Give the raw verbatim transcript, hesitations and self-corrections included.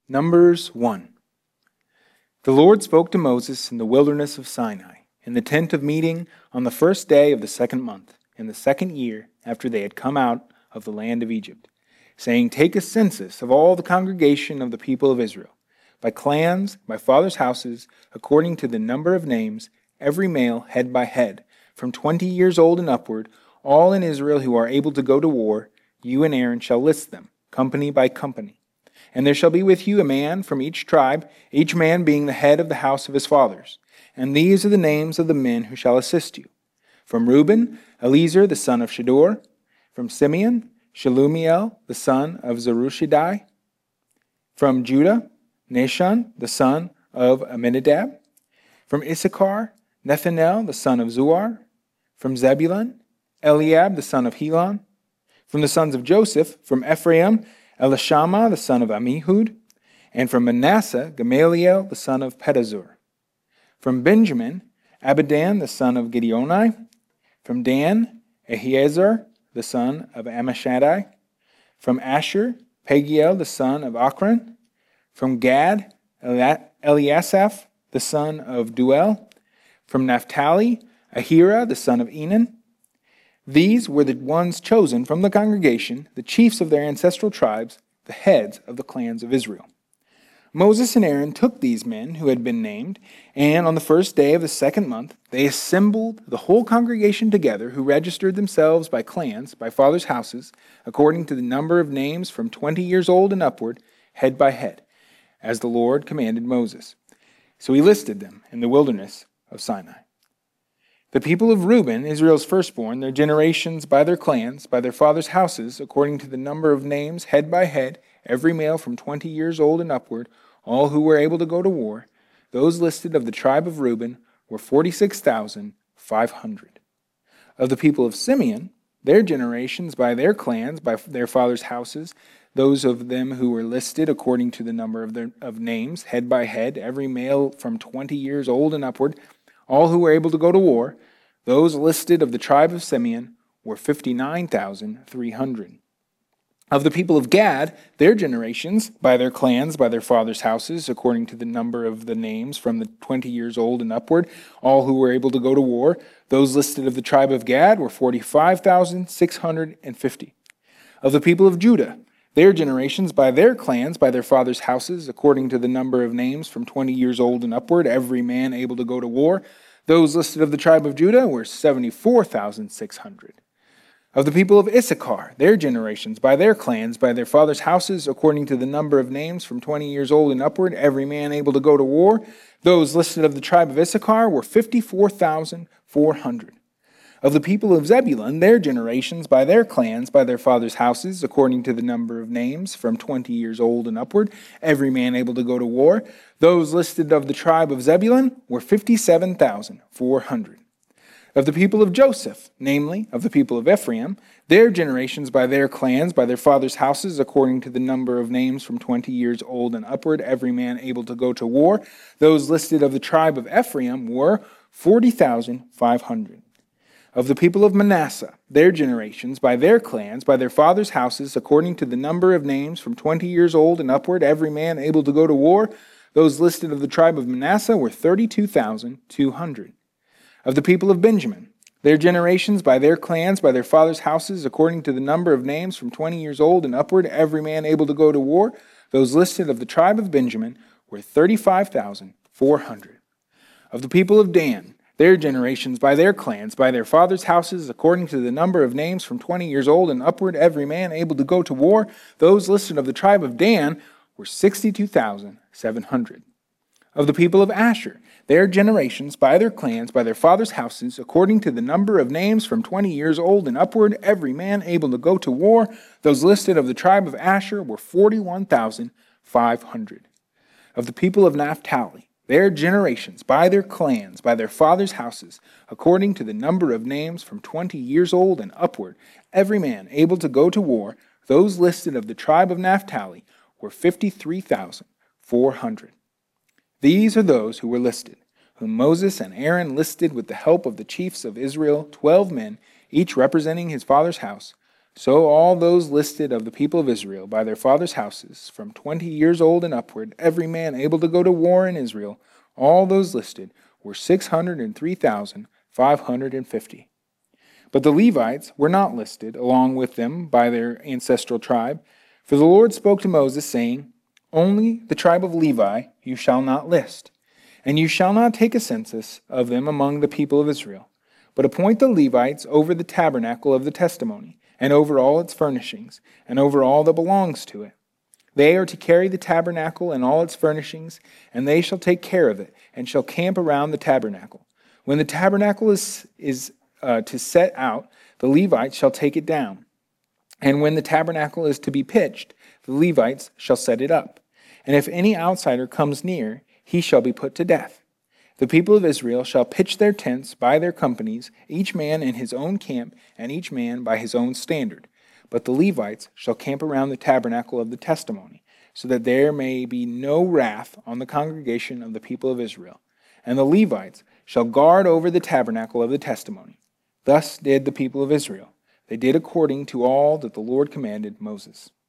Numbers one. The Lord spoke to Moses in the wilderness of Sinai, in the tent of meeting, on the first day of the second month, in the second year after they had come out of the land of Egypt, saying, Take a census of all the congregation of the people of Israel, by clans, by fathers' houses, according to the number of names, every male head by head, from twenty years old and upward, all in Israel who are able to go to war, you and Aaron shall list them, company by company. And there shall be with you a man from each tribe, each man being the head of the house of his fathers. And these are the names of the men who shall assist you. From Reuben, Eliezer the son of Shedeur. From Simeon, Shelumiel the son of Zerushadai. From Judah, Nahshon the son of Amminadab. From Issachar, Nethanel the son of Zuar. From Zebulun, Eliab the son of Helon. From the sons of Joseph, from Ephraim, Elishama the son of Ammihud, and from Manasseh, Gamaliel the son of Pedazur. From Benjamin, Abidan the son of Gideoni. From Dan, Ahiezer the son of Ammishaddai. From Asher, Pagiel the son of Ochran. From Gad, Eliasaph the son of Duel. From Naphtali, Ahira the son of Enan. These were the ones chosen from the congregation, the chiefs of their ancestral tribes, the heads of the clans of Israel. Moses and Aaron took these men who had been named, and on the first day of the second month, they assembled the whole congregation together, who registered themselves by clans, by fathers' houses, according to the number of names from twenty years old and upward, head by head, as the Lord commanded Moses. So he listed them in the wilderness of Sinai. The people of Reuben, Israel's firstborn, their generations by their clans, by their fathers' houses, according to the number of names, head by head, every male from twenty years old and upward, all who were able to go to war, those listed of the tribe of Reuben were forty-six thousand five hundred. Of the people of Simeon, their generations by their clans, by their fathers' houses, those of them who were listed according to the number of, their, of names, head by head, every male from twenty years old and upward, all who were able to go to war, those listed of the tribe of Simeon were fifty-nine thousand three hundred. Of the people of Gad, their generations, by their clans, by their fathers' houses, according to the number of the names from the twenty years old and upward, all who were able to go to war, those listed of the tribe of Gad were forty-five thousand six hundred fifty. Of the people of Judah, their generations, by their clans, by their fathers' houses, according to the number of names from twenty years old and upward, every man able to go to war, those listed of the tribe of Judah were seventy-four thousand six hundred. Of the people of Issachar, their generations, by their clans, by their fathers' houses, according to the number of names from twenty years old and upward, every man able to go to war, those listed of the tribe of Issachar were fifty-four thousand four hundred. Of the people of Zebulun, their generations, by their clans, by their fathers' houses, according to the number of names, from twenty years old and upward, every man able to go to war, those listed of the tribe of Zebulun were fifty-seven thousand four hundred. Of the people of Joseph, namely, of the people of Ephraim, their generations, by their clans, by their fathers' houses, according to the number of names from twenty years old and upward, every man able to go to war, those listed of the tribe of Ephraim were forty thousand five hundred. Of the people of Manasseh, their generations, by their clans, by their fathers' houses, according to the number of names from twenty years old and upward, every man able to go to war, those listed of the tribe of Manasseh were thirty-two thousand two hundred. Of the people of Benjamin, their generations, by their clans, by their fathers' houses, according to the number of names from twenty years old and upward, every man able to go to war, those listed of the tribe of Benjamin were thirty-five thousand four hundred. Of the people of Dan, their generations, by their clans, by their fathers' houses, according to the number of names from twenty years old and upward, every man able to go to war, those listed of the tribe of Dan were sixty-two thousand seven hundred. Of the people of Asher, their generations, by their clans, by their fathers' houses, according to the number of names from twenty years old and upward, every man able to go to war, those listed of the tribe of Asher were forty-one thousand five hundred. Of the people of Naphtali, their generations, by their clans, by their fathers' houses, according to the number of names from twenty years old and upward, every man able to go to war, those listed of the tribe of Naphtali were fifty-three thousand four hundred. These are those who were listed, whom Moses and Aaron listed with the help of the chiefs of Israel, twelve men, each representing his father's house, So all those listed of the people of Israel by their fathers' houses, from twenty years old and upward, every man able to go to war in Israel, all those listed were six hundred and three thousand five hundred and fifty. But the Levites were not listed along with them by their ancestral tribe, for the Lord spoke to Moses, saying, Only the tribe of Levi you shall not list, and you shall not take a census of them among the people of Israel, but appoint the Levites over the tabernacle of the testimony, and over all its furnishings, and over all that belongs to it. They are to carry the tabernacle and all its furnishings, and they shall take care of it, and shall camp around the tabernacle. When the tabernacle is, is uh, to set out, the Levites shall take it down. And when the tabernacle is to be pitched, the Levites shall set it up. And if any outsider comes near, he shall be put to death. The people of Israel shall pitch their tents by their companies, each man in his own camp, and each man by his own standard. But the Levites shall camp around the tabernacle of the testimony, so that there may be no wrath on the congregation of the people of Israel. And the Levites shall guard over the tabernacle of the testimony. Thus did the people of Israel. They did according to all that the Lord commanded Moses.